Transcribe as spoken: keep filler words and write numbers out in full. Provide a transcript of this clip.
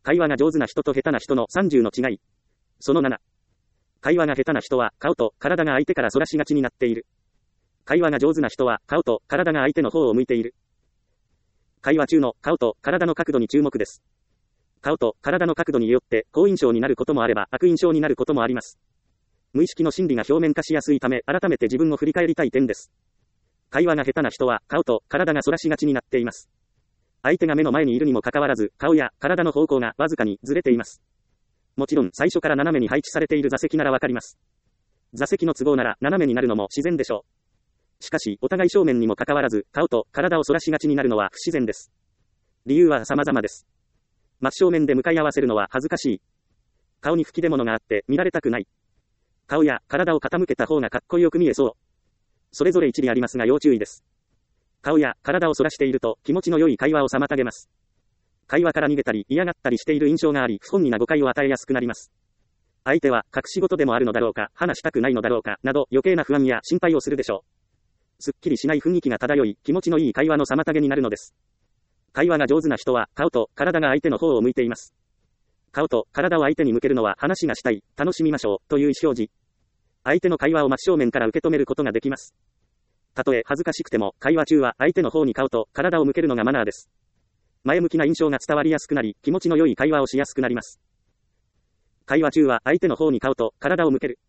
会話が上手な人と下手な人のさんじゅうの違い。そのなな。会話が下手な人は顔と体が相手からそらしがちになっている。会話が上手な人は顔と体が相手の方を向いている。会話中の顔と体の角度に注目です。顔と体の角度によって好印象になることもあれば悪印象になることもあります。無意識の心理が表面化しやすいため改めて自分を振り返りたい点です。会話が下手な人は顔と体がそらしがちになっています。相手が目の前にいるにもかかわらず顔や体の方向がわずかにずれています。もちろん最初から斜めに配置されている座席ならわかります。座席の都合なら斜めになるのも自然でしょう。しかしお互い正面にもかかわらず顔と体を反らしがちになるのは不自然です。理由は様々です。真正面で向かい合わせるのは恥ずかしい。顔に吹き出物があって見られたくない。顔や体を傾けた方がかっこよく見えそう。それぞれ一理ありますが要注意です。顔や体を反らしていると気持ちの良い会話を妨げます。会話から逃げたり嫌がったりしている印象があり不本意な誤解を与えやすくなります。相手は隠し事でもあるのだろうか、話したくないのだろうか、など余計な不安や心配をするでしょう。すっきりしない雰囲気が漂い、気持ちのいい会話の妨げになるのです。会話が上手な人は顔と体が相手の方を向いています。顔と体を相手に向けるのは話がしたい、楽しみましょうという意思表示。相手の会話を真正面から受け止めることができます。たとえ恥ずかしくても会話中は相手の方に顔と体を向けるのがマナーです。前向きな印象が伝わりやすくなり、気持ちの良い会話をしやすくなります。会話中は相手の方に顔と体を向ける。